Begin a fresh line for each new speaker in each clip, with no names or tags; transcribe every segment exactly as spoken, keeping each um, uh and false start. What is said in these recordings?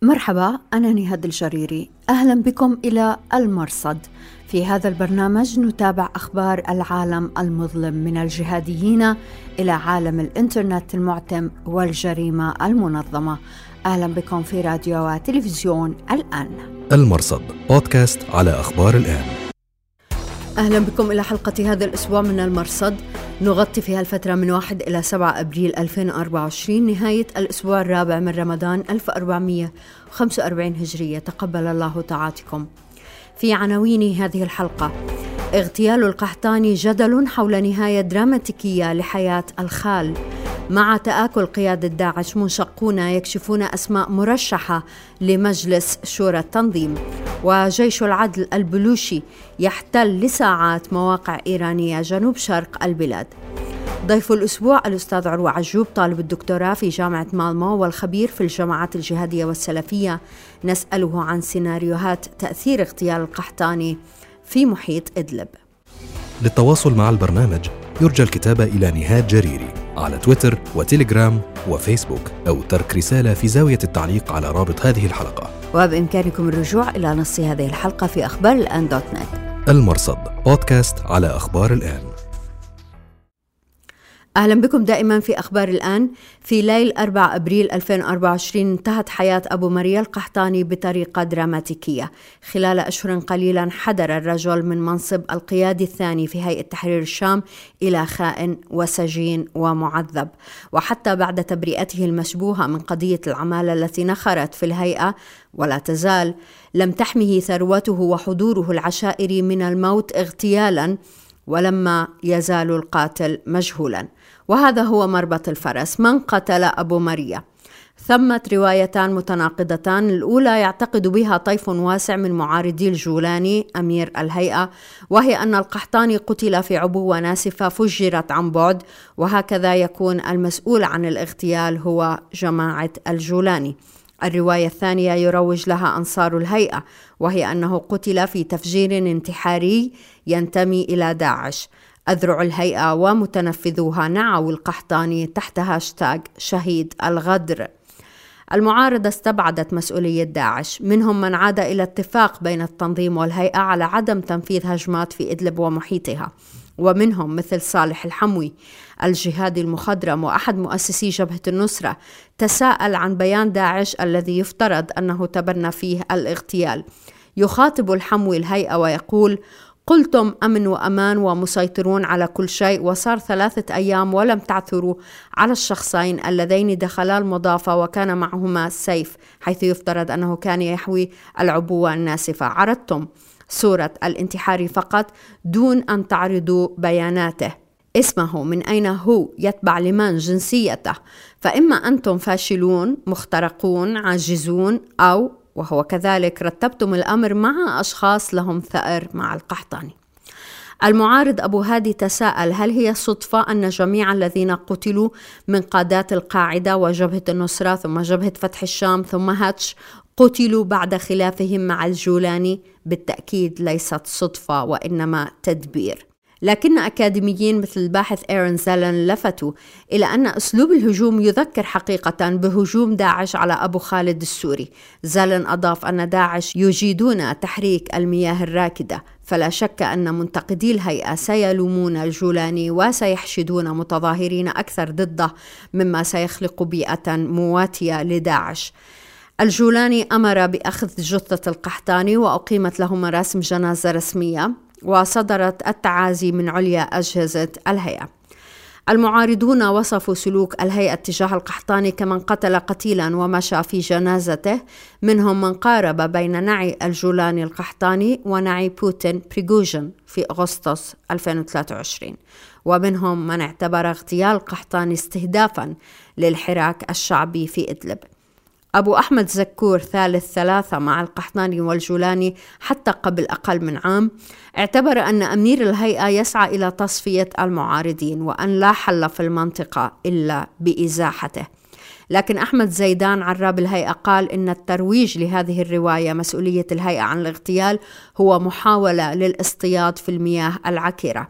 مرحبا، أنا نهاد الجريري. أهلا بكم إلى المرصد. في هذا البرنامج نتابع أخبار العالم المظلم من الجهاديين إلى عالم الإنترنت المعتم والجريمة المنظمة. أهلا بكم في راديو وتلفزيون الآن.
المرصد بودكاست على أخبار الآن.
أهلا بكم إلى حلقة هذا الأسبوع من المرصد، نغطي في هالفترة من واحد إلى سبعة أبريل ألفين وأربعة وعشرين، نهاية الأسبوع الرابع من رمضان ألف وأربعمائة وخمسة وأربعين هجرية. تقبل الله طاعتكم. في عناوين هذه الحلقة: اغتيال القحطاني، جدل حول نهاية دراماتيكية لحياة الخال. مع تآكل قيادة داعش، منشقون يكشفون أسماء مرشحة لمجلس شورى التنظيم. وجيش العدل البلوشي يحتل لساعات مواقع إيرانية جنوب شرق البلاد. ضيف الأسبوع الأستاذ عروة عجوب، طالب الدكتوراه في جامعة مالمو والخبير في الجماعات الجهادية والسلفية. نسأله عن سيناريوهات تأثير اغتيال القحطاني في محيط إدلب.
للتواصل مع البرنامج يرجى الكتابة إلى نهاد جريري على تويتر وتيليجرام وفيسبوك، أو ترك رسالة في زاوية التعليق على رابط هذه الحلقة.
وبإمكانكم الرجوع إلى نص هذه الحلقة في أخبار الآن دوت نت.
المرصد بودكاست على أخبار الآن.
أهلا بكم دائما في أخبار الآن. في ليل أربعة أبريل ألفين وأربعة وعشرين انتهت حياة أبو مريا القحطاني بطريقة دراماتيكية. خلال أشهر قليلا حدر الرجل من منصب القيادي الثاني في هيئة تحرير الشام إلى خائن وسجين ومعذب. وحتى بعد تبرئته المشبوهة من قضية العمالة التي نخرت في الهيئة ولا تزال، لم تحمه ثروته وحضوره العشائري من الموت اغتيالا، ولما يزال القاتل مجهولا. وهذا هو مربط الفرس. من قتل أبو مريا؟ ثمة روايتان متناقضتان. الأولى يعتقد بها طيف واسع من معارضي الجولاني أمير الهيئة، وهي أن القحطاني قتل في عبوة ناسفة فجرت عن بعد، وهكذا يكون المسؤول عن الاغتيال هو جماعة الجولاني. الرواية الثانية يروج لها أنصار الهيئة، وهي أنه قتل في تفجير انتحاري ينتمي إلى داعش. أذرع الهيئة ومتنفذوها نعوا القحطاني تحت هاشتاغ شهيد الغدر. المعارضة استبعدت مسؤولية داعش، منهم من عاد إلى اتفاق بين التنظيم والهيئة على عدم تنفيذ هجمات في إدلب ومحيطها، ومنهم مثل صالح الحموي الجهادي المخضرم وأحد مؤسسي جبهة النصرة تساءل عن بيان داعش الذي يفترض أنه تبنى فيه الاغتيال. يخاطب الحموي الهيئة ويقول: قلتم أمن وأمان ومسيطرون على كل شيء، وصار ثلاثة أيام ولم تعثروا على الشخصين اللذين دخلا المضافة وكان معهما سيف، حيث يفترض أنه كان يحوي العبوة الناسفة. عرضتم صورة الانتحار فقط دون أن تعرضوا بياناته، اسمه، من أين هو، يتبع لمن، جنسيته. فإما أنتم فاشلون مخترقون عاجزون، أو وهو كذلك رتبتم الأمر مع أشخاص لهم ثأر مع القحطاني. المعارض أبو هادي تساءل: هل هي صدفة أن جميع الذين قتلوا من قادات القاعدة وجبهة النصرة ثم جبهة فتح الشام ثم هاتش قتلوا بعد خلافهم مع الجولاني؟ بالتأكيد ليست صدفة وإنما تدبير. لكن أكاديميين مثل الباحث إيرون زالن لفتوا إلى أن أسلوب الهجوم يذكر حقيقة بهجوم داعش على أبو خالد السوري. زالن أضاف أن داعش يجيدون تحريك المياه الراكدة، فلا شك أن منتقدي الهيئة سيلومون الجولاني وسيحشدون متظاهرين أكثر ضده، مما سيخلق بيئة مواتية لداعش. الجولاني أمر بأخذ جثة القحطاني وأقيمت له مراسم جنازة رسمية، وصدرت التعازي من عليا أجهزة الهيئة. المعارضون وصفوا سلوك الهيئة تجاه القحطاني كمن قتل قتيلا ومشى في جنازته، منهم من قارب بين نعي الجولاني القحطاني ونعي بوتين بريغوجين في أغسطس ألفين وثلاثة وعشرين، ومنهم من اعتبر اغتيال القحطاني استهدافا للحراك الشعبي في إدلب. أبو أحمد زكور، ثالث ثلاثة مع القحطاني والجولاني حتى قبل أقل من عام، اعتبر أن أمير الهيئة يسعى إلى تصفية المعارضين وأن لا حل في المنطقة إلا بإزاحته. لكن أحمد زيدان عراب الهيئة قال إن الترويج لهذه الرواية مسؤولية الهيئة عن الاغتيال هو محاولة للاصطياد في المياه العكرة.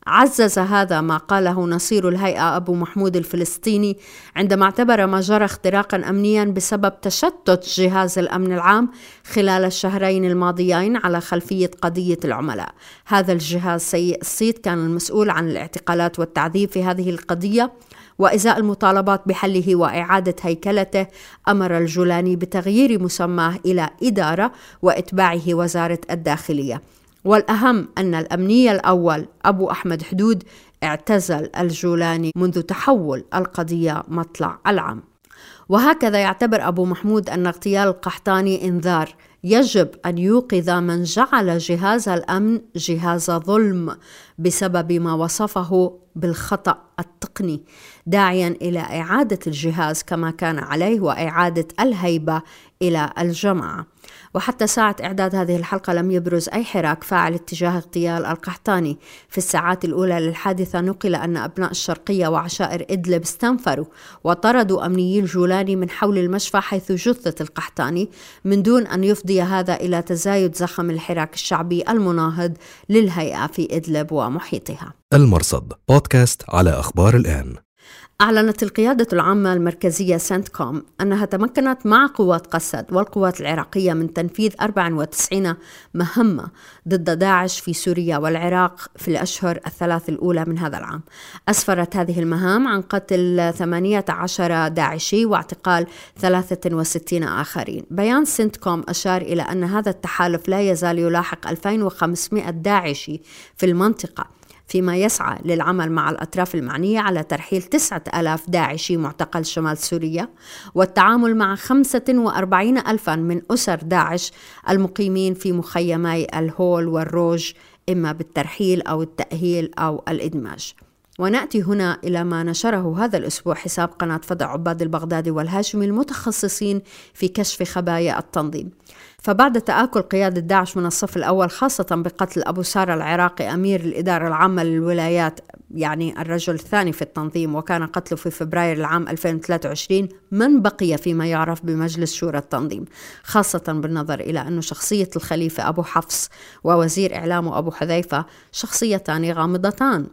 عزز هذا ما قاله نصير الهيئة أبو محمود الفلسطيني عندما اعتبر ما جرى اختراقا أمنيا بسبب تشتت جهاز الأمن العام خلال الشهرين الماضيين على خلفية قضية العملاء. هذا الجهاز سيء الصيت كان المسؤول عن الاعتقالات والتعذيب في هذه القضية، وإزاء المطالبات بحله وإعادة هيكلته أمر الجولاني بتغيير مسماه إلى إدارة وإتباعه وزارة الداخلية. والأهم أن الأمني الأول أبو أحمد حدود اعتزل الجولاني منذ تحول القضية مطلع العام. وهكذا يعتبر أبو محمود أن اغتيال القحطاني إنذار يجب أن يوقظ من جعل جهاز الأمن جهاز ظلم بسبب ما وصفه بالخطأ التقني، داعيا إلى إعادة الجهاز كما كان عليه وإعادة الهيبة إلى الجماعة. وحتى ساعة إعداد هذه الحلقة لم يبرز أي حراك فاعل اتجاه اغتيال القحطاني. في الساعات الأولى للحادثة نقل أن أبناء الشرقية وعشائر إدلب استنفروا وطردوا أمنيي الجولاني من حول المشفى حيث جثة القحطاني، من دون أن يفضي هذا إلى تزايد زخم الحراك الشعبي المناهض للهيئة في إدلب ومحيطها.
المرصد بودكاست على أخبار الآن.
أعلنت القيادة العامة المركزية سنتكوم أنها تمكنت مع قوات قسد والقوات العراقية من تنفيذ أربعة وتسعين مهمة ضد داعش في سوريا والعراق في الأشهر الثلاث الأولى من هذا العام. أسفرت هذه المهام عن قتل ثمانية عشر داعشي واعتقال ثلاثة وستين آخرين. بيان سنتكوم أشار إلى أن هذا التحالف لا يزال يلاحق ألفين وخمسمائة داعشي في المنطقة، فيما يسعى للعمل مع الأطراف المعنية على ترحيل تسعة آلاف داعشي معتقل شمال سوريا والتعامل مع خمسة وأربعين ألفا من أسر داعش المقيمين في مخيمي الهول والروج، إما بالترحيل أو التأهيل أو الإدماج. ونأتي هنا إلى ما نشره هذا الأسبوع حساب قناة فضاء عباد البغدادي والهاشمي المتخصصين في كشف خبايا التنظيم. فبعد تآكل قيادة داعش من الصف الأول، خاصة بقتل أبو سارة العراقي أمير الإدارة العامة للولايات، يعني الرجل الثاني في التنظيم، وكان قتله في فبراير العام ألفين وثلاثة وعشرين، من بقي فيما يعرف بمجلس شورى التنظيم، خاصة بالنظر إلى أن شخصية الخليفة أبو حفص ووزير إعلامه أبو حذيفة شخصيتان غامضتان.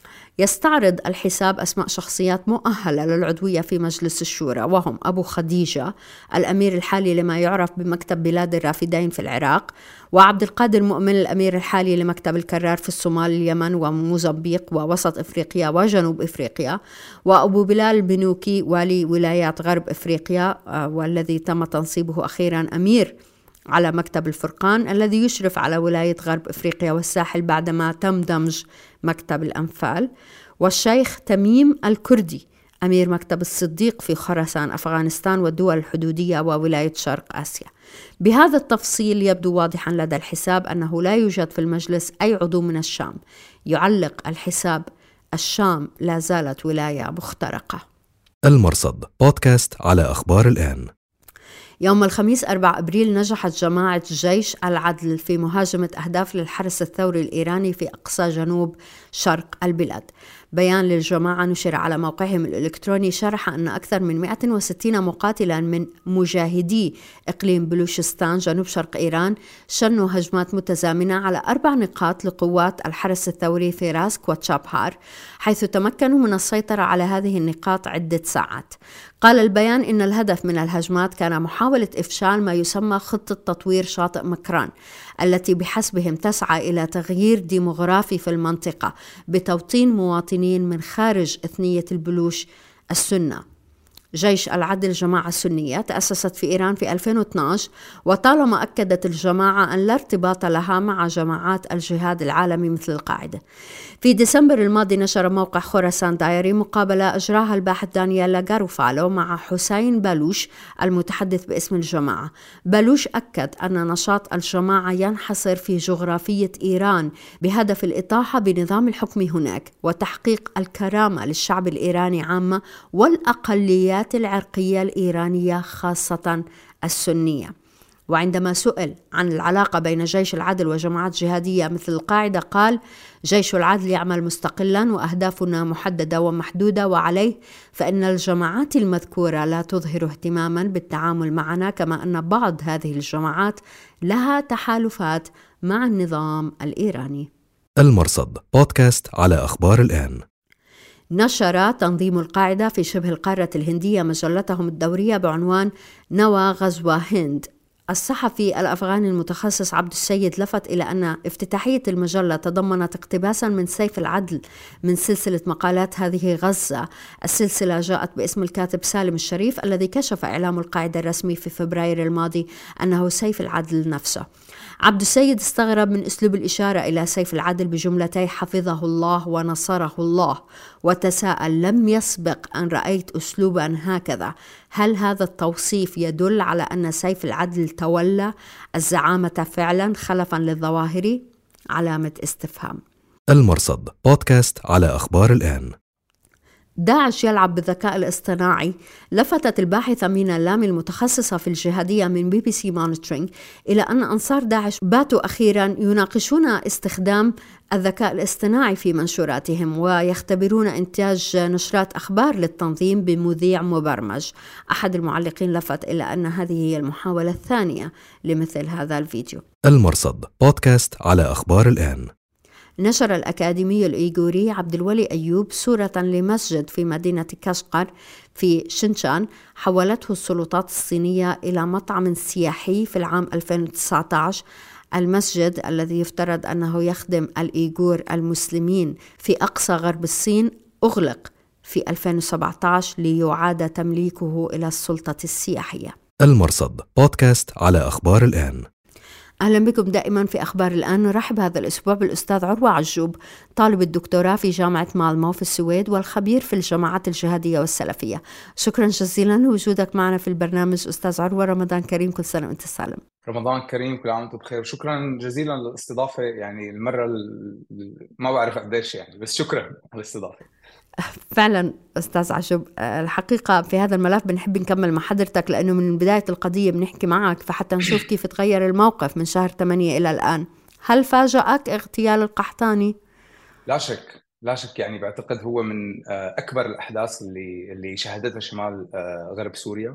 يستعرض الحساب أسماء شخصيات مؤهلة للعضوية في مجلس الشورى، وهم أبو خديجة الأمير الحالي لما يعرف بمكتب بلاد الرافدين في العراق، وعبد القادر مؤمن الأمير الحالي لمكتب الكرار في الصومال، اليمن وموزمبيق ووسط إفريقيا وجنوب إفريقيا، وأبو بلال البنوكي والي ولايات غرب إفريقيا والذي تم تنصيبه أخيرا أمير على مكتب الفرقان الذي يشرف على ولاية غرب إفريقيا والساحل بعدما تم دمج مكتب الأنفال، والشيخ تميم الكردي أمير مكتب الصديق في خراسان أفغانستان والدول الحدودية وولاية شرق آسيا. بهذا التفصيل يبدو واضحا لدى الحساب أنه لا يوجد في المجلس أي عضو من الشام. يعلق الحساب: الشام لا زالت ولاية مخترقة.
المرصد بودكاست على أخبار الآن.
يوم الخميس أربعة أبريل نجحت جماعة جيش العدل في مهاجمة أهداف للحرس الثوري الإيراني في أقصى جنوب شرق البلاد. بيان للجماعة نشر على موقعهم الإلكتروني شرح أن أكثر من مئة وستين مقاتلا من مجاهدي إقليم بلوشستان جنوب شرق إيران شنوا هجمات متزامنة على أربع نقاط لقوات الحرس الثوري في راسك وتشابهار، حيث تمكنوا من السيطرة على هذه النقاط عدة ساعات. قال البيان إن الهدف من الهجمات كان محاولة إفشال ما يسمى خطة تطوير شاطئ مكران، التي بحسبهم تسعى إلى تغيير ديموغرافي في المنطقة بتوطين مواطنين من خارج إثنية البلوش السنة. جيش العدل جماعة سنية تأسست في إيران في ألفين واثناشر، وطالما أكدت الجماعة أن لا ارتباط لها مع جماعات الجهاد العالمي مثل القاعدة. في ديسمبر الماضي نشر موقع خراسان دايري مقابلة أجراها الباحث دانييلا غاروفالو مع حسين بالوش المتحدث باسم الجماعة. بالوش أكد أن نشاط الجماعة ينحصر في جغرافية إيران بهدف الإطاحة بنظام الحكم هناك وتحقيق الكرامة للشعب الإيراني عامة والأقليات العرقية الإيرانية خاصة السنية. وعندما سئل عن العلاقة بين جيش العدل وجماعات جهادية مثل القاعدة قال: جيش العدل يعمل مستقلا وأهدافنا محددة ومحدودة، وعليه فإن الجماعات المذكورة لا تظهر اهتماما بالتعامل معنا، كما أن بعض هذه الجماعات لها تحالفات مع النظام الإيراني.
المرصد بودكاست على أخبار الآن.
نشر تنظيم القاعدة في شبه القارة الهندية مجلتهم الدورية بعنوان نوى غزوة هند. الصحفي الأفغاني المتخصص عبد السيد لفت إلى أن افتتاحية المجلة تضمنت اقتباسا من سيف العدل من سلسلة مقالات هذه غزة. السلسلة جاءت باسم الكاتب سالم الشريف الذي كشف إعلام القاعدة الرسمي في فبراير الماضي أنه سيف العدل نفسه. عبد السيد استغرب من أسلوب الإشارة إلى سيف العدل بجملتي حفظه الله ونصره الله، وتساءل: لم يسبق أن رأيت أسلوبا هكذا؟ هل هذا التوصيف يدل على أن سيف العدل تولى الزعامة فعلا خلفا للظواهر؟ علامة استفهام.
المرصد بودكاست على أخبار الآن.
داعش يلعب بالذكاء الاصطناعي. لفتت الباحثة مينا لامي المتخصصة في الجهادية من بي بي سي مونيتورينج إلى أن أنصار داعش باتوا أخيرا يناقشون استخدام الذكاء الاصطناعي في منشوراتهم، ويختبرون إنتاج نشرات أخبار للتنظيم بمذيع مبرمج. أحد المعلقين لفت إلى أن هذه هي المحاولة الثانية لمثل هذا الفيديو.
المرصد بودكاست على أخبار الآن.
نشر الأكاديمي الإيغوري عبد الولي أيوب صورة لمسجد في مدينة كشقر في شنشان حولته السلطات الصينية إلى مطعم سياحي في العام ألفين وتسعة عشر. المسجد الذي يفترض أنه يخدم الإيغور المسلمين في أقصى غرب الصين أغلق في ألفين وسبعة عشر ليعاد تمليكه إلى السلطة السياحية.
المرصد بودكاست على أخبار الآن.
أهلا بكم دائما في أخبار الآن. نرحب هذا الأسبوع بالأستاذ عروة عجوب، طالب الدكتوراه في جامعة مالمو في السويد والخبير في الجماعات الجهادية والسلفية. شكرا جزيلا لوجودك معنا في البرنامج أستاذ عروة. رمضان كريم، كل سنة وأنت سالم.
رمضان كريم، كل عام وأنتم بخير. شكرا جزيلا للاستضافة، يعني المرة ال... ما بعرف قديش يعني، بس شكرا على الاستضافة.
فعلا أستاذ عجوب، الحقيقة في هذا الملف بنحب نكمل مع حضرتك لأنه من بداية القضية بنحكي معك فحتى نشوف كيف تغير الموقف من شهر ثمانية إلى الآن. هل فاجأك اغتيال القحطاني؟
لا شك لا شك يعني بعتقد هو من أكبر الأحداث اللي اللي شهدتها شمال غرب سوريا.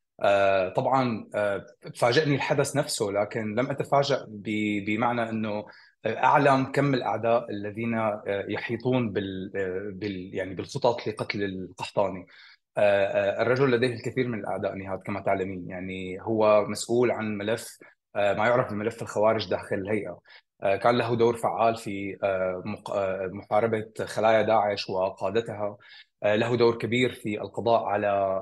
طبعا فاجأني الحدث نفسه، لكن لم أتفاجأ بمعنى أنه أعلم كم الأعداء الذين يحيطون بال بال يعني بالخطط لقتل القحطاني. الرجل لديه الكثير من الأعداء نهاد كما تعلمين، يعني هو مسؤول عن ملف ما يعرف بملف الخوارج داخل الهيئة. كان له دور فعال في محاربة خلايا داعش وقادتها، له دور كبير في القضاء على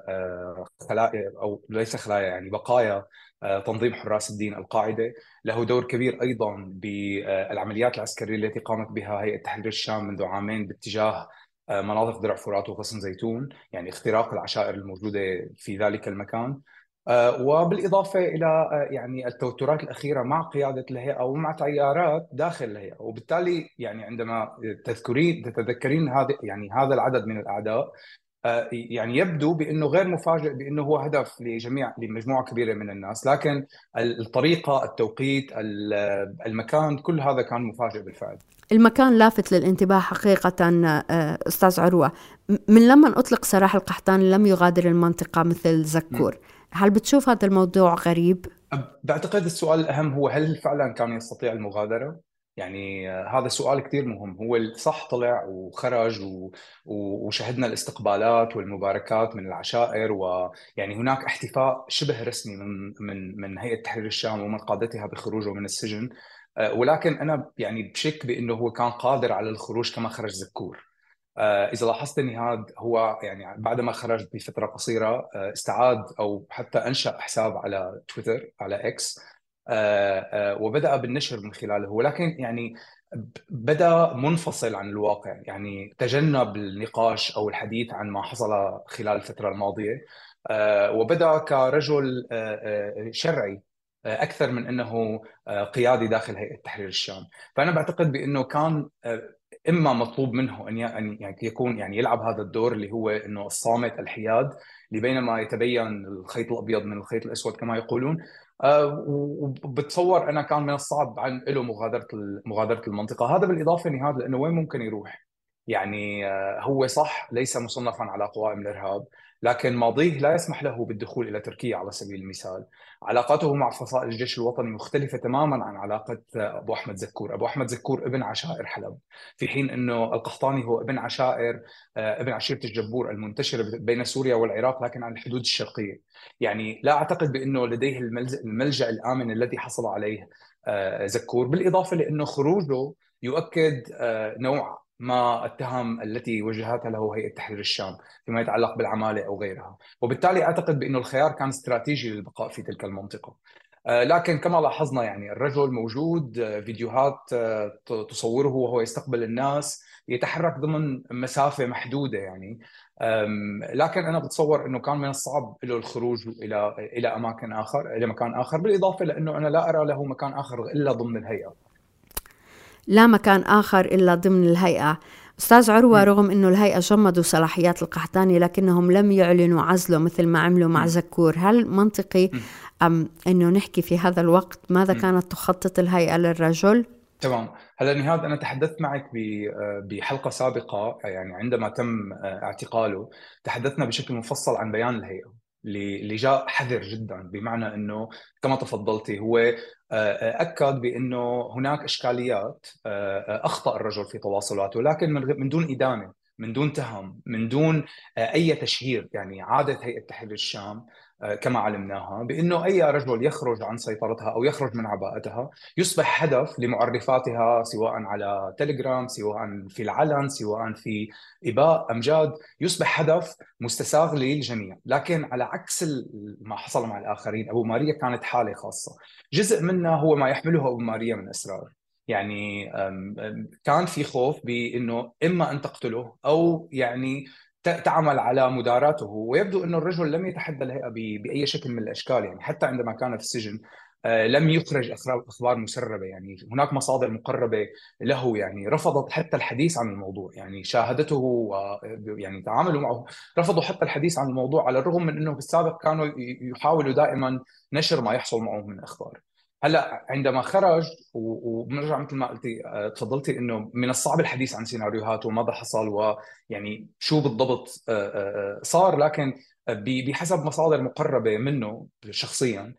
خلايا أو ليس خلايا يعني بقايا تنظيم حراس الدين القاعدة، له دور كبير أيضا بالعمليات العسكرية التي قامت بها هيئة تحرير الشام منذ عامين باتجاه مناطق درع فرات وغصن زيتون، يعني اختراق العشائر الموجودة في ذلك المكان. وبالإضافة إلى يعني التوترات الأخيرة مع قيادة الهيئة ومع تيارات داخل الهيئة، وبالتالي يعني عندما تذكرين تتذكرين هذا يعني هذا العدد من الأعداء، يعني يبدو بأنه غير مفاجئ بأنه هو هدف لجميع لمجموعة كبيرة من الناس، لكن الطريقة، التوقيت، المكان، كل هذا كان مفاجئ بالفعل.
المكان لافت للانتباه حقيقة أستاذ عروة. من لما أطلق سراح القحطاني لم يغادر المنطقة مثل زكور. م. هل بتشوف هذا الموضوع غريب؟
بعتقد السؤال الأهم هو هل فعلا كان يستطيع المغادرة؟ يعني هذا السؤال كتير مهم. هو صح طلع وخرج و... وشهدنا الاستقبالات والمباركات من العشائر، ويعني هناك احتفاء شبه رسمي من من من هيئة تحرير الشام ومن قادتها بخروجه من السجن، ولكن أنا يعني بشك بأنه هو كان قادر على الخروج كما خرج زكور. إذا لاحظت نهاد، هو يعني بعدما خرج بفترة قصيرة استعاد أو حتى أنشأ حساب على تويتر، على إكس، وبدأ بالنشر من خلاله، ولكن يعني بدأ منفصل عن الواقع، يعني تجنب النقاش أو الحديث عن ما حصل خلال الفترة الماضية، وبدأ كرجل شرعي أكثر من أنه قيادي داخل هيئة تحرير الشام. فأنا بعتقد بأنه كان إما مطلوب منه أن يعني يكون يعني يلعب هذا الدور اللي هو إنه الصامت الحياد، لبينما يتبين الخيط الأبيض من الخيط الأسود كما يقولون. وبتصور أنا كان من الصعب عن له مغادرة مغادرة المنطقة. هذا بالإضافة نهاد لأنه وين ممكن يروح؟ يعني هو صح ليس مصنفا على قوائم الإرهاب، لكن ماضيه لا يسمح له بالدخول إلى تركيا على سبيل المثال. علاقاته مع فصائل الجيش الوطني مختلفة تماما عن علاقة أبو أحمد زكور. أبو أحمد زكور ابن عشائر حلب، في حين أنه القحطاني هو ابن عشائر ابن عشيرة الجبور المنتشرة بين سوريا والعراق لكن عن الحدود الشرقية. يعني لا أعتقد بأنه لديه الملجأ الآمن الذي حصل عليه زكور، بالإضافة لأنه خروجه يؤكد نوع ما التهم التي وجهتها له هيئة تحرير الشام فيما يتعلق بالعمالة أو غيرها. وبالتالي أعتقد بأنه الخيار كان استراتيجي للبقاء في تلك المنطقة. لكن كما لاحظنا يعني الرجل موجود، فيديوهات تصوره وهو يستقبل الناس، يتحرك ضمن مسافة محدودة يعني. لكن أنا بتصور أنه كان من الصعب له الخروج إلى إلى أماكن آخر، إلى مكان آخر، بالإضافة لأنه أنا لا أرى له مكان آخر إلا ضمن الهيئة.
لا مكان آخر إلا ضمن الهيئة. أستاذ عروة، رغم أنه الهيئة جمدوا صلاحيات القحطاني لكنهم لم يعلنوا عزله مثل ما عملوا مع زكور، هل منطقي أم أنه نحكي في هذا الوقت ماذا كانت تخطط الهيئة للرجل؟
تمام. هلا نهاد، أنا تحدثت معك بحلقة سابقة يعني عندما تم اعتقاله تحدثنا بشكل مفصل عن بيان الهيئة اللي جاء حذر جدا، بمعنى أنه كما تفضلتي هو أكد بأنه هناك إشكاليات، أخطأ الرجل في تواصلاته لكن من دون إدانة، من دون تهم، من دون أي تشهير. يعني عادة هيئة تحرير الشام كما علمناها بأنه أي رجل يخرج عن سيطرتها أو يخرج من عباءتها يصبح هدف لمعرفاتها، سواء على تليجرام، سواء في العلن، سواء في إباء أمجاد، يصبح هدف مستساغ للجميع. لكن على عكس ما حصل مع الآخرين، أبو ماريا كانت حالة خاصة. جزء منها هو ما يحمله أبو ماريا من أسرار. يعني كان في خوف بأنه إما أن تقتله أو يعني تعمل على مداراته. ويبدو أن الرجل لم يتحدى الهيئة بأي شكل من الأشكال، يعني حتى عندما كان في السجن لم يخرج أخبار مسربة. يعني هناك مصادر مقربة له يعني رفضت حتى الحديث عن الموضوع، يعني شاهدته ويعني تعاملوا معه، رفضوا حتى الحديث عن الموضوع، على الرغم من أنه بالسابق كانوا يحاولوا دائما نشر ما يحصل معه من أخبار. هلا عندما خرج وبنرجع مثل ما قلتي تفضلتي انه من الصعب الحديث عن سيناريوهات وماذا حصل ويعني شو بالضبط صار، لكن بحسب مصادر مقربة منه شخصيا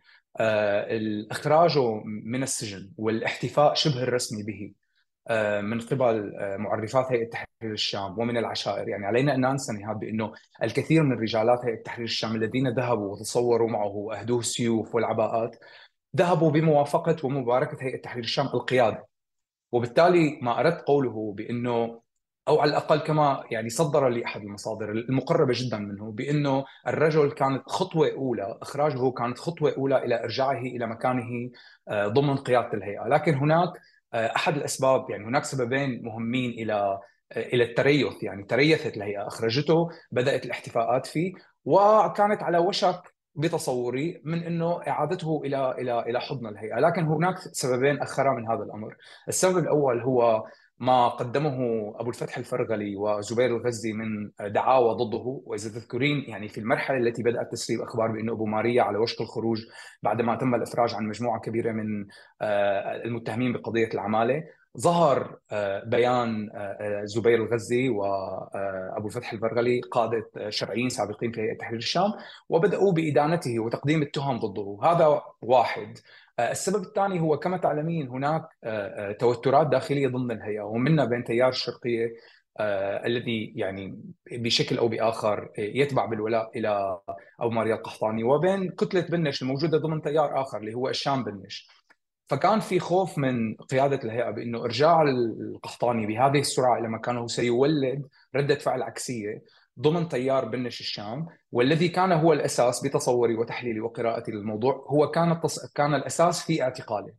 اخراجه من السجن والاحتفاء شبه الرسمي به من قبل معرفات هيئة تحرير الشام ومن العشائر. يعني علينا أن ننسى نهاد بأنه الكثير من رجالات هيئة تحرير الشام الذين ذهبوا وتصوروا معه وأهدوه السيوف والعباءات ذهبوا بموافقة ومباركة هيئة تحرير الشام القيادة. وبالتالي ما أردت قوله بأنه، أو على الأقل كما يعني صدر لي أحد المصادر المقربة جدا منه، بأنه الرجل كانت خطوة أولى، إخراجه كانت خطوة أولى إلى إرجاعه إلى مكانه ضمن قيادة الهيئة. لكن هناك أحد الأسباب، يعني هناك سببين مهمين إلى إلى التريث. يعني تريثت الهيئة، أخرجته، بدأت الاحتفاءات فيه، وكانت على وشك بتصوري من انه اعادته الى الى الى حضن الهيئه. لكن هناك سببين اخرا من هذا الامر. السبب الاول هو ما قدمه ابو الفتح الفرغلي وزبير الغزي من دعاوى ضده. واذا تذكرين يعني في المرحله التي بدات تسريب اخبار بانه ابو ماريا على وشك الخروج بعدما تم الافراج عن مجموعه كبيره من المتهمين بقضيه العماله، ظهر بيان زبير الغزي وأبو الفتح الفرغلي، قادة شرعيين سابقين في هيئة تحرير الشام، وبدأوا بإدانته وتقديم التهم ضده. هذا واحد. السبب الثاني هو كما تعلمين هناك توترات داخلية ضمن الهيئة، ومنها بين تيار الشرقية الذي يعني بشكل أو بآخر يتبع بالولاء إلى أبو ماريا القحطاني، وبين كتلة بنش الموجودة ضمن تيار آخر اللي هو الشام بنش. فكان في خوف من قيادة الهيئة بأنه إرجاع القحطاني بهذه السرعة إلى مكانه سيولد ردة فعل عكسية ضمن تيار بنش الشام، والذي كان هو الأساس بتصوري وتحليلي وقراءتي للموضوع، هو كان التص... كان الأساس في اعتقاله.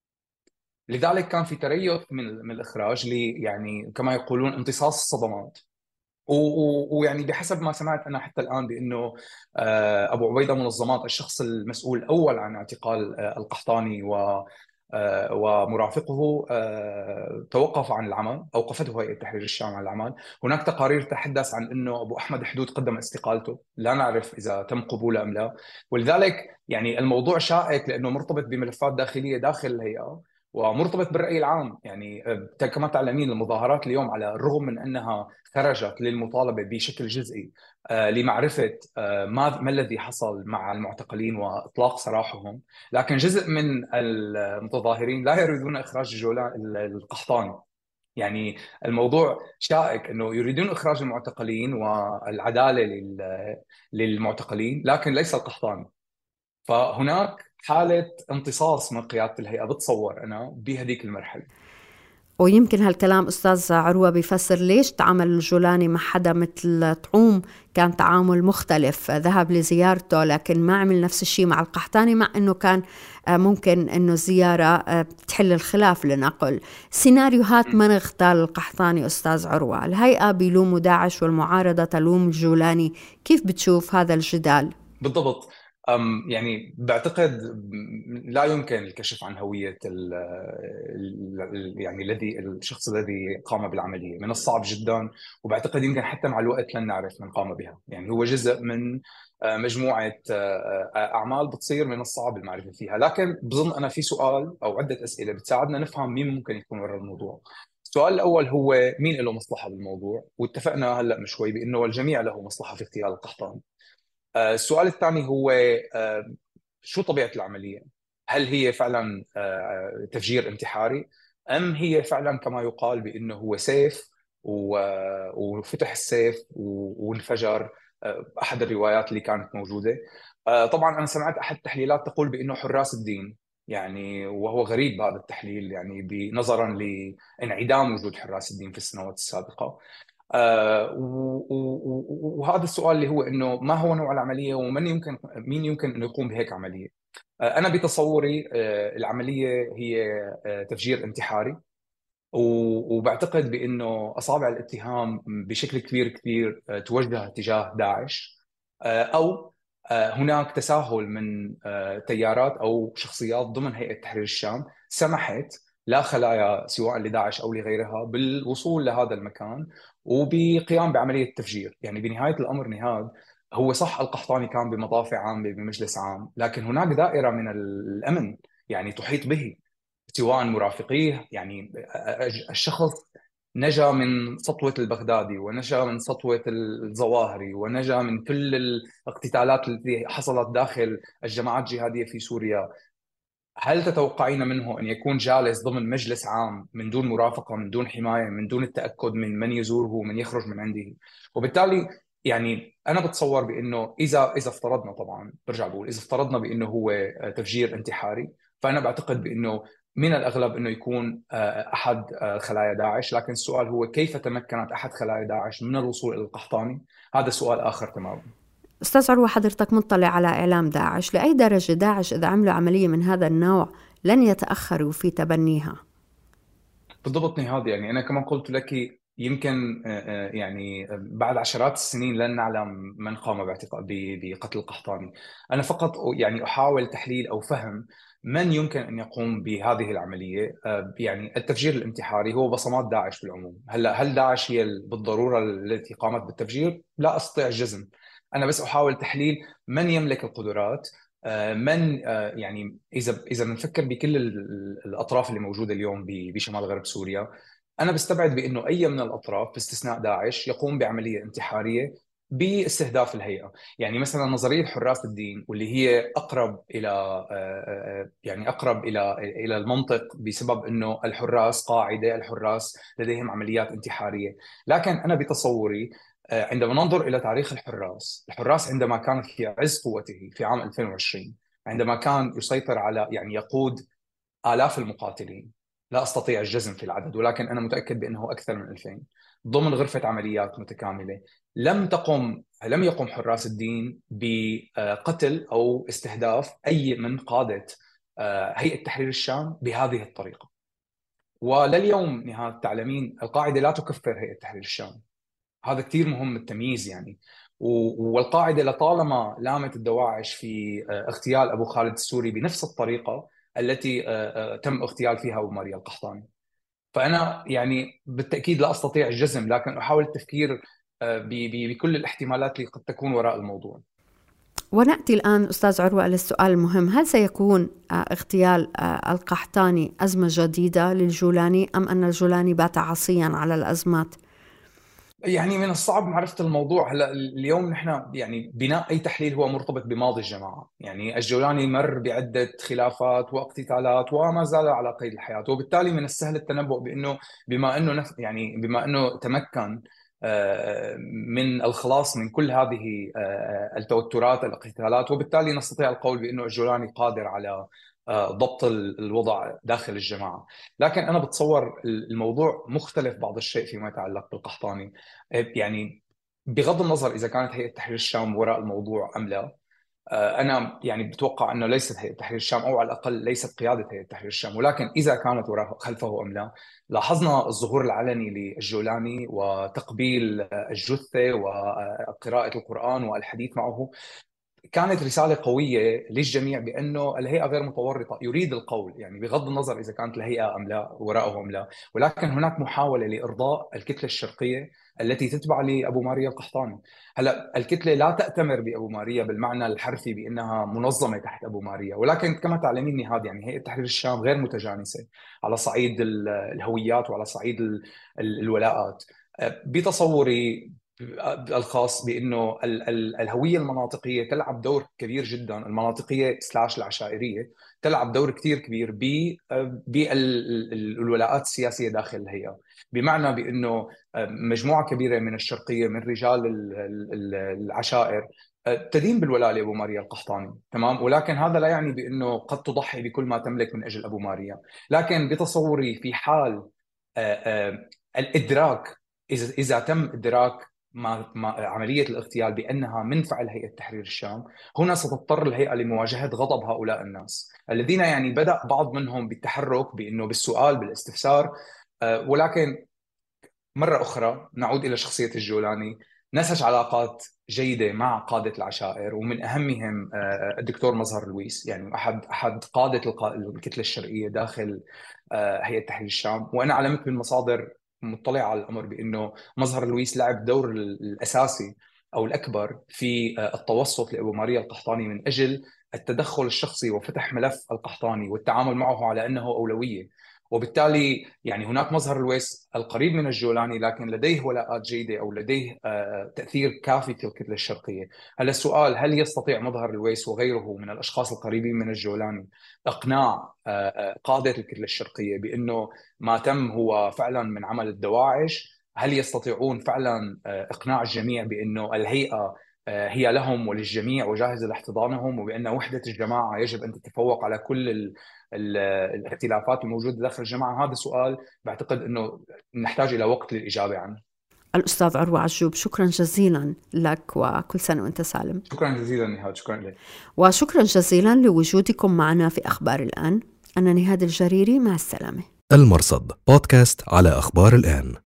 لذلك كان في تريث من من الإخراج لي يعني كما يقولون امتصاص الصدمات. ويعني بحسب ما سمعت أنا حتى الآن بأنه أبو عبيدة منظمات، الشخص المسؤول الأول عن اعتقال القحطاني و ومرافقه، توقف عن العمل، أوقفته هيئة تحرير الشام عن العمل. هناك تقارير تتحدث عن أنه أبو أحمد حدود قدم استقالته، لا نعرف إذا تم قبوله أم لا. ولذلك يعني الموضوع شائك لأنه مرتبط بملفات داخلية داخل الهيئة، ومرتبط بالرأي العام. يعني كما تعلمين المظاهرات اليوم على الرغم من أنها خرجت للمطالبة بشكل جزئي لمعرفة ما ما الذي حصل مع المعتقلين وإطلاق سراحهم، لكن جزء من المتظاهرين لا يريدون إخراج جولان القحطاني. يعني الموضوع شائك انه يريدون اخراج المعتقلين والعداله لل- للمعتقلين، لكن ليس القحطاني. فهناك حاله امتصاص من قياده الهيئه، بتصور انا بهذيك المرحله.
ويمكن هالكلام أستاذ عروة بيفسر ليش تعامل الجولاني مع حدا مثل طعوم كان تعامل مختلف، ذهب لزيارته لكن ما عمل نفس الشيء مع القحطاني، مع أنه كان ممكن أنه الزيارة تحل الخلاف. لنقل سيناريوهات من اغتال القحطاني أستاذ عروة، الهيئة بيلوموا داعش والمعارضة تلوم الجولاني، كيف بتشوف هذا الجدال؟
بالضبط. أم يعني بعتقد لا يمكن الكشف عن هوية ال ال يعني الذي الشخص الذي قام بالعملية، من الصعب جدا، وبعتقد يمكن حتى مع الوقت لن نعرف من قام بها. يعني هو جزء من مجموعة أعمال بتصير من الصعب المعرفة فيها. لكن بظن أنا في سؤال أو عدة أسئلة بتساعدنا نفهم مين ممكن يكون وراء الموضوع. السؤال الأول هو مين له مصلحة بالموضوع؟ واتفقنا هلأ من شوي بأنه الجميع له مصلحة في اغتيال القحطاني. السؤال الثاني هو شو طبيعة العملية؟ هل هي فعلا تفجير انتحاري، أم هي فعلا كما يقال بأنه هو سيف وفتح السيف وانفجر؟ أحد الروايات اللي كانت موجودة. طبعا أنا سمعت أحد التحليلات تقول بأنه حراس الدين، يعني وهو غريب هذا التحليل، يعني نظرا لانعدام وجود حراس الدين في السنوات السابقة. آه وهذا السؤال اللي هو انه ما هو نوع العمليه، ومن يمكن مين يمكن انه يقوم بهيك عمليه. آه انا بتصوري آه العمليه هي آه تفجير انتحاري، وبعتقد بانه اصابع الاتهام بشكل كبير كبير آه توجه تجاه داعش، آه او آه هناك تساهل من آه تيارات او شخصيات ضمن هيئه تحرير الشام سمحت لا خلايا سواء لداعش او لغيرها بالوصول لهذا المكان وبقيام بعمليه تفجير. يعني بنهايه الامر نهاد، هو صح القحطاني كان بمطافع عامه بمجلس عام، لكن هناك دائره من الامن يعني تحيط به، سواء مرافقيه. يعني الشخص نجا من سطوة البغدادي، ونجا من سطوة الظواهري، ونجا من كل الاقتتالات التي حصلت داخل الجماعات الجهادية في سوريا. هل تتوقعين منه أن يكون جالس ضمن مجلس عام من دون مرافقة، من دون حماية، من دون التأكد من من يزوره ومن يخرج من عنده؟ وبالتالي يعني أنا بتصور بأنه إذا إذا افترضنا، طبعا برجع بقول إذا افترضنا بأنه هو تفجير انتحاري، فأنا بعتقد بأنه من الأغلب أنه يكون أحد خلايا داعش. لكن السؤال هو كيف تمكنت أحد خلايا داعش من الوصول إلى القحطاني؟ هذا سؤال آخر تماما.
أستاذ عروة، حضرتك مطلع على إعلام داعش، لأي درجة داعش إذا عملوا عملية من هذا النوع لن يتأخروا في تبنيها؟
بالضبط نهاد، يعني أنا كما قلت لك يمكن يعني بعد عشرات السنين لن نعلم من قام باعتقاد بقتل القحطاني. أنا فقط يعني أحاول تحليل أو فهم من يمكن أن يقوم بهذه العملية. يعني التفجير الانتحاري هو بصمات داعش بالعموم. هلا هل داعش هي بالضرورة التي قامت بالتفجير؟ لا أستطيع الجزم. أنا بس أحاول تحليل من يملك القدرات، من يعني اذا اذا بنفكر بكل الاطراف اللي موجوده اليوم بشمال غرب سوريا، انا بستبعد بانه اي من الاطراف باستثناء داعش يقوم بعمليه انتحاريه باستهداف الهيئه. يعني مثلا نظريه حراس الدين، واللي هي اقرب الى يعني اقرب الى الى المنطق، بسبب انه الحراس قاعده، الحراس لديهم عمليات انتحاريه. لكن انا بتصوري عندما ننظر إلى تاريخ الحراس، الحراس عندما كان في عز قوته في عام ألفين وعشرين، عندما كان يسيطر على يعني يقود آلاف المقاتلين، لا أستطيع الجزم في العدد ولكن أنا متأكد بأنه أكثر من ألفين، ضمن غرفة عمليات متكاملة، لم تقم لم يقم حراس الدين بقتل أو استهداف أي من قادة هيئة تحرير الشام بهذه الطريقة. ولليوم نهاية تعلمين القاعدة لا تكفر هيئة تحرير الشام. هذا كثير مهم التمييز يعني. والقاعدة لطالما لامت الدواعش في اغتيال أبو خالد السوري بنفس الطريقة التي تم اغتيال فيها أبو ماريا القحطاني. فأنا يعني بالتأكيد لا أستطيع الجزم، لكن أحاول التفكير بكل الاحتمالات اللي قد تكون وراء الموضوع.
ونأتي الآن أستاذ عروة للسؤال المهم، هل سيكون اغتيال القحطاني أزمة جديدة للجولاني أم أن الجولاني بات عصيا على الأزمات؟
يعني من الصعب معرفة الموضوع. هلا اليوم نحن يعني بناء أي تحليل هو مرتبط بماضي الجماعة. يعني الجولاني مر بعدة خلافات واقتتالات وما زال على قيد الحياة، وبالتالي من السهل التنبؤ بأنه بما أنه نف يعني بما أنه تمكن من الخلاص من كل هذه التوترات الاقتتالات، وبالتالي نستطيع القول بأنه الجولاني قادر على ضبط الوضع داخل الجماعة. لكن أنا بتصور الموضوع مختلف بعض الشيء فيما يتعلق بالقحطاني. يعني بغض النظر إذا كانت هيئة تحرير الشام وراء الموضوع أم لا، أنا يعني بتوقع أنه ليست هيئة تحرير الشام، أو على الأقل ليست قيادة هيئة تحرير الشام. ولكن إذا كانت وراء خلفه أم لا، لاحظنا الظهور العلني للجولاني وتقبيل الجثة وقراءة القرآن والحديث معه. كانت رسالة قوية للجميع بأنه الهيئة غير متورطة، يريد القول، يعني بغض النظر إذا كانت الهيئة أم لا وراءه أم لا. ولكن هناك محاولة لإرضاء الكتلة الشرقية التي تتبع لأبو ماريا القحطاني. هلا الكتلة لا تأتمر بأبو ماريا بالمعنى الحرفي بأنها منظمة تحت أبو ماريا، ولكن كما تعلمين نهاد يعني هيئة تحرير الشام غير متجانسة على صعيد الهويات وعلى صعيد الولاءات. بتصوري الخاص بأنه الهوية المناطقية تلعب دور كبير جدا، المناطقية سلاش العشائرية تلعب دور كتير كبير بالولاءات السياسية داخل الهيئة. بمعنى بأنه مجموعة كبيرة من الشرقية من رجال العشائر تدين بالولاء لأبو ماريا القحطاني، تمام. ولكن هذا لا يعني بأنه قد تضحي بكل ما تملك من أجل أبو ماريا. لكن بتصوري في حال الإدراك، إذا إذا تم إدراك مع عملية الاغتيال بأنها من فعل هيئة تحرير الشام، هنا ستضطر الهيئة لمواجهة غضب هؤلاء الناس الذين يعني بدأ بعض منهم بالتحرك بأنه بالسؤال بالاستفسار. ولكن مرة أخرى نعود إلى شخصية الجولاني، نسج علاقات جيدة مع قادة العشائر، ومن أهمهم الدكتور مظهر لويس، يعني أحد أحد قادة الكتلة الشرقية داخل هيئة تحرير الشام. وأنا على مثل المصادر مطلع على الأمر بأنه مظهر لويس لعب دور الأساسي أو الأكبر في التوسط لأبو ماريا القحطاني من أجل التدخل الشخصي وفتح ملف القحطاني والتعامل معه على أنه أولوية. وبالتالي يعني هناك مظهر لويس القريب من الجولاني لكن لديه ولاءات جيدة أو لديه تأثير كافي في الكتلة الشرقية. هل السؤال هل يستطيع مظهر لويس وغيره من الأشخاص القريبين من الجولاني إقناع قادة الكتلة الشرقية بأنه ما تم هو فعلا من عمل الدواعش؟ هل يستطيعون فعلا إقناع الجميع بأنه الهيئة هي لهم وللجميع وجاهزة لاحتضانهم، وبأن وحدة الجماعة يجب أن تتفوق على كل ال ال الاختلافات الموجودة داخل الجماعة؟ هذا سؤال بعتقد أنه نحتاج إلى وقت للإجابة عنه.
الأستاذ عروة عجوب، شكرا جزيلا لك وكل سنة وأنت سالم.
شكرا جزيلا نهاد. شكرا لك.
وشكرا جزيلا لوجودكم معنا في أخبار الآن. أنا نهاد الجريري، مع السلامة.
المرصد بودكاست على أخبار الآن.